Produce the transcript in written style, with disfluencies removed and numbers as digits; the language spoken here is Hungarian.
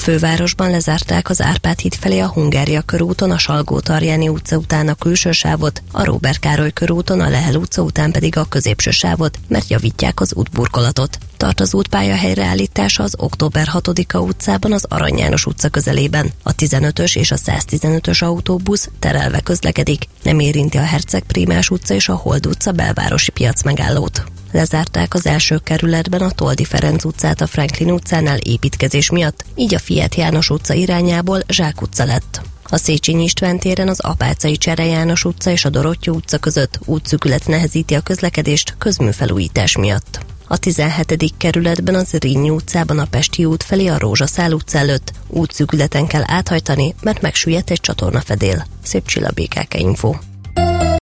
fővárosban lezárták az Árpád híd felé a Hungária körúton a Salgó-Tarjáni utca után a külső sávot, a Róbert Károly körúton a Lehel utca után pedig a középső sávot, mert javítják az útburkolatot. Tart az útpálya helyreállítása az Október 6-a utcában az Arany János utca közelében. A 15-ös és a 115-ös autóbusz terelve közlekedik, nem érinti a Herceg Prímás utca és a Hold utca belvárosi piac megállót. Lezárták az első kerületben a Toldy Ferenc utcát a Franklin utcánál építkezés miatt, így a Fiat János utca irányából Zsák utca lett. A Széchenyi István téren az Apáczai Csere János utca és a Dorottyó utca között útszűkület nehezíti a közlekedést közműfelújítás miatt. A 17. kerületben az Rényi utcában a Pesti út felé a Rózsaszál utca előtt útszűkületen kell áthajtani, mert megsüllyedt egy csatornafedél. Szép Csilla, BKK Info.